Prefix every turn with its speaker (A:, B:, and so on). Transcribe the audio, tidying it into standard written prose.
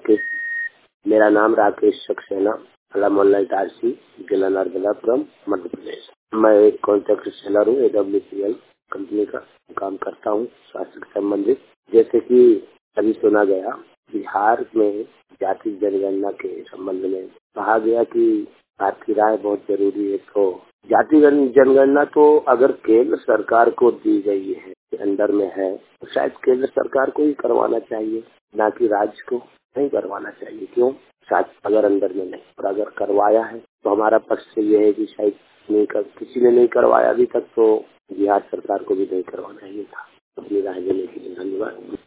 A: राकेश मेरा नाम राकेश सक्सेना, अला मोहल्ला इटारसी, जिला नर्मदापुरम, मध्य प्रदेश। मैं एक कॉन्ट्रैक्ट सेलर हूँ, AWCL कंपनी का काम करता हूँ स्वास्थ्य से संबंधित। जैसे कि अभी सुना गया बिहार में जाति जनगणना के संबंध में कहा गया कि आपकी राय बहुत जरूरी है। तो जाति जनगणना तो अगर केंद्र सरकार को दी गई है, अंडर में है, तो शायद केंद्र सरकार को ही करवाना चाहिए, ना कि राज्य को नहीं करवाना चाहिए। क्यों? शायद अगर अंदर में नहीं, और अगर करवाया है तो हमारा पक्ष से ये है कि शायद किसी ने नहीं करवाया अभी तक, तो बिहार सरकार को भी नहीं करवाना ही था। अपनी राय देने के लिए धन्यवाद।